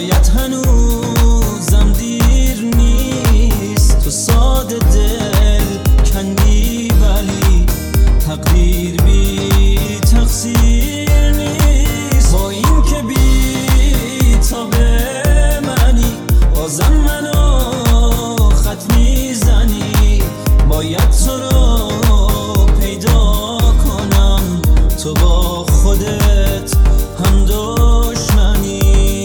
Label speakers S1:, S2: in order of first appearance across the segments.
S1: شاید هنوزم دیر نیست، تو ساده دل کندی ولی تقدیر بی تقصیر نیست. با این که بی تاب منی بازم منو خط میزنی، باید تو رو پیدا کنم، تو با خودت هم دشمنی.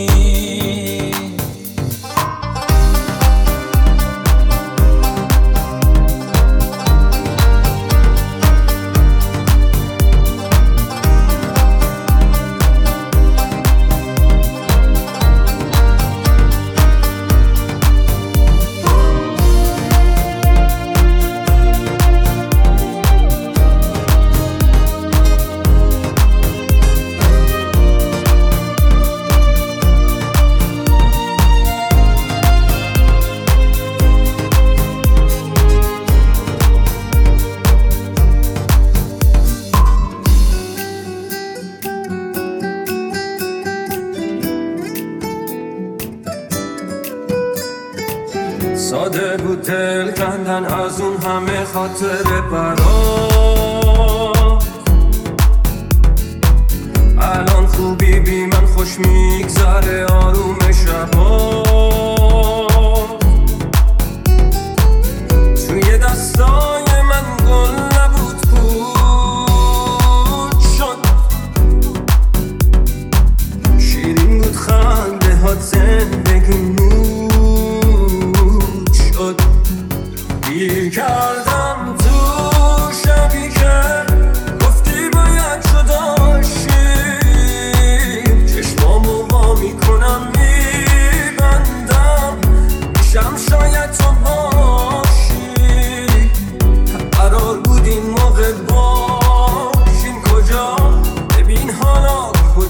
S2: ساده بود دل کندن از اون همه خاطر برات، الان خوبی بی من خوش میگذره آروم شبا، توی دستای من گل نبود پود شد، شیرین بود خنده ها زندگی گیر کردم تو شبی که گفتی باید جداشیم، چشمامو وا میکنم میبندم، میشم شاید تو باشی، قرار بود این موقع باشیم کجا، ببین حالا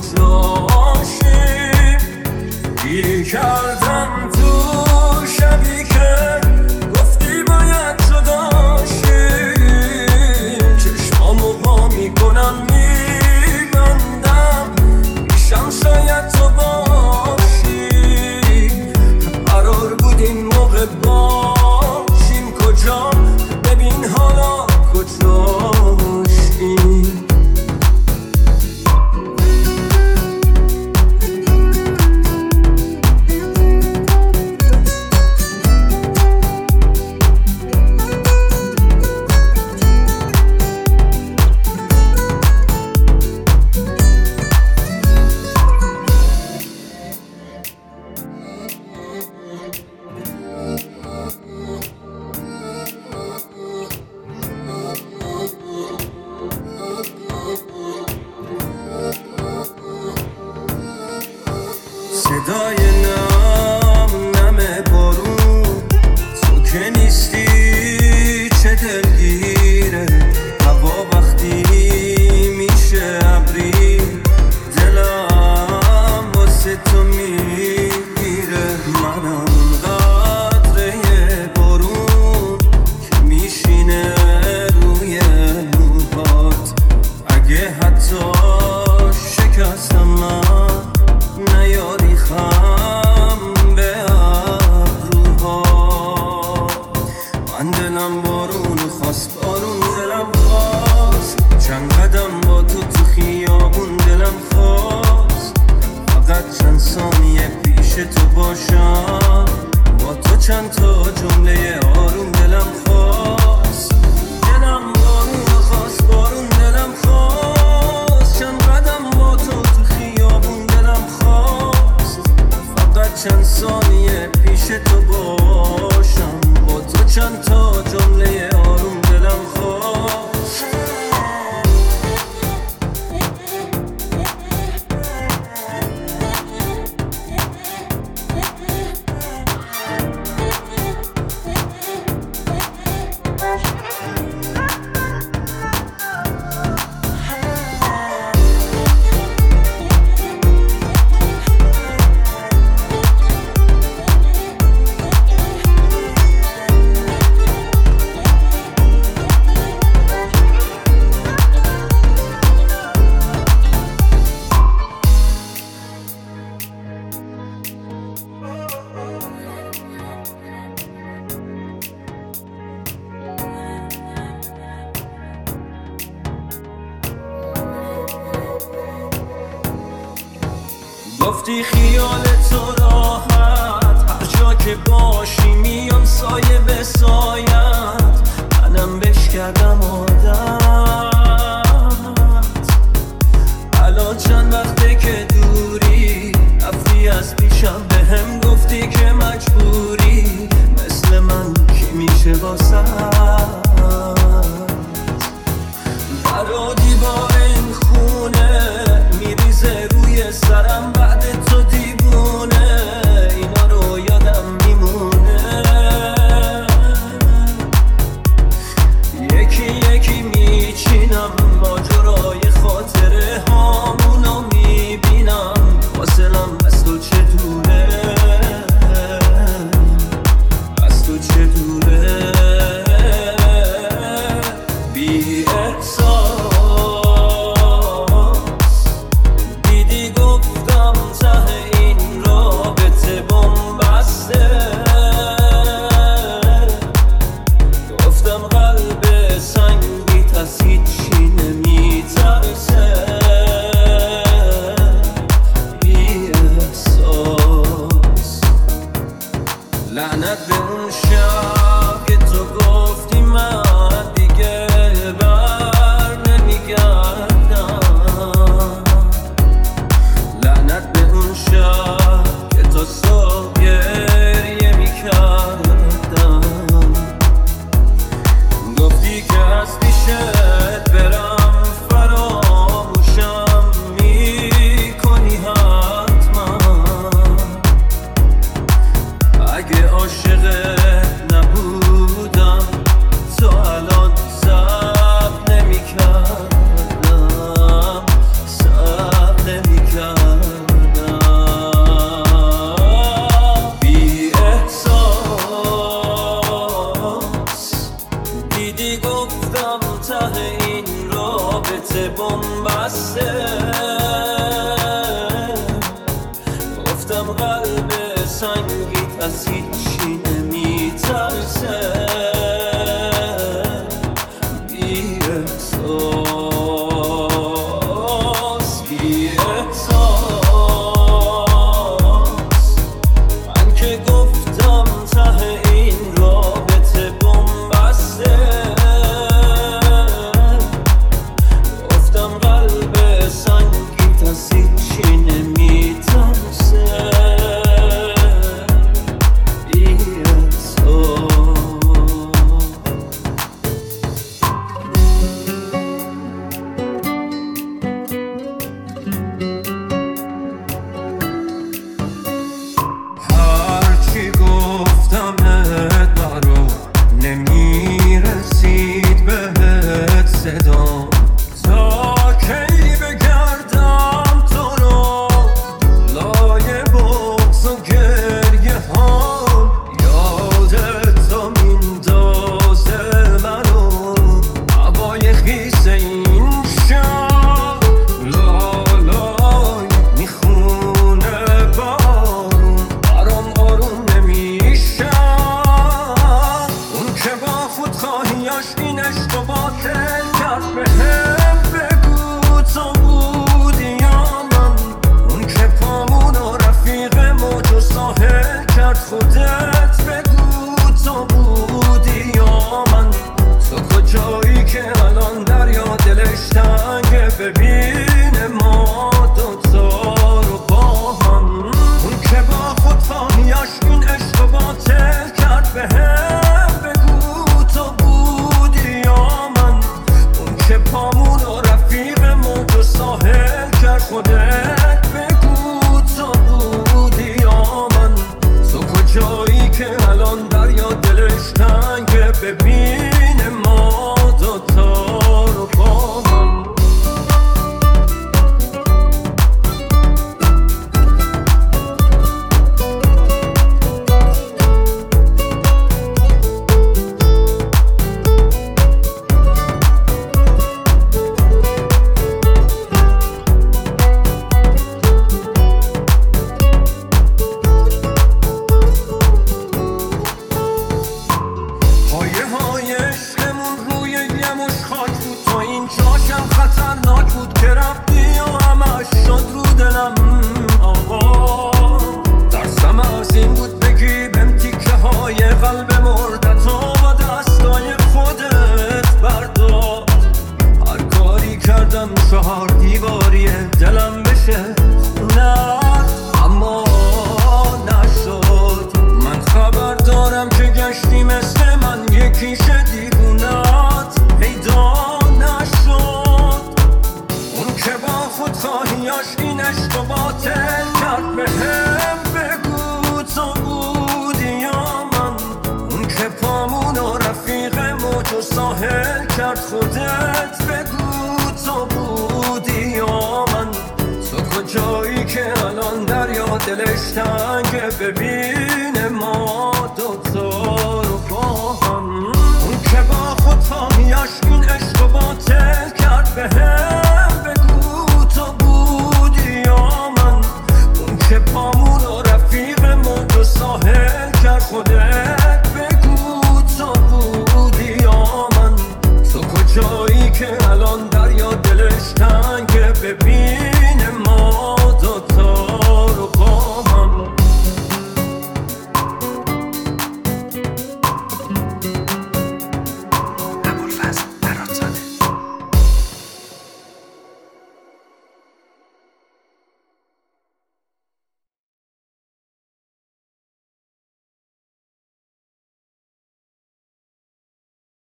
S2: کجاشیم. گیر کردم تو شبی که شاید تو باشی، قرار بود این موقع باشیم کجا، ببین حالا کجاشیم. صدای نم نم بارون، تو که نیستی چه دلگیره، هوا وقتی میشه ابری دلم واسه تو میگیره، منم اون قطره بارون که میشینه روی موهات، اگه حتی شکستم من نیاری خم به ابروها، من دلم بارون خواست، بارون دلم خواست، چند قدم با تو خیابون دلم خواست، فقط چند ثانیه پیش تو باشم، با تو چند تا جمله آروم دلم خواست، دلم بارون خواست، بارون دلم خواست، چند قدم با تو خیابون دلم خواست، فقط چند ثانیه پیش تو باشم، با تو چند تا جمله آروم دلم خواست.
S1: گفتی خیال تو راحت، هر جا که باشی میام سایه به سایت، منم بش کردم عادت. الان چند وقته که دوری، رفتی از پیشم بهم گفتی که مجبوری، مثل من کی میشه واسه در و دیوار این خونه میریزه روی سرم، بعد تو دیوونه اینا رو یادم میمونه. یکی یکی میچینم ماجرای خاطره هامونو میبینم، فاصلم از تو چه دوره، از تو چه دوره. بی احساس دیدی گفتم ته این رابطه بن‌بسته، گفتم قلب سنگیت از هیچی نمیترسه. بی احساس لعنت به اون شب که تو گفتی من دیگه بر نمیگردم، لعنت به اون شب که تا صبح گریه میکردم. گفتی که از پیشت برم فراموشم میکنی حتما، اگه عاشقت نبودم تو الان صبر نمی‌کردم، صبر نمی‌کردم. بی احساس دیدی گفتم ته این رابطه بن‌بسته، گفتم قلب سنگیت از هیچی نمیترسه. بی احساس بی احساس من که گفتم ته این رابطه بن‌بسته، گفتم قلب سنگیت از هیچی نمیترسه. بی احساس فقط خودت بگو تو بودی یا من، تو کجایی که الان دریا دلش تنگه، ببین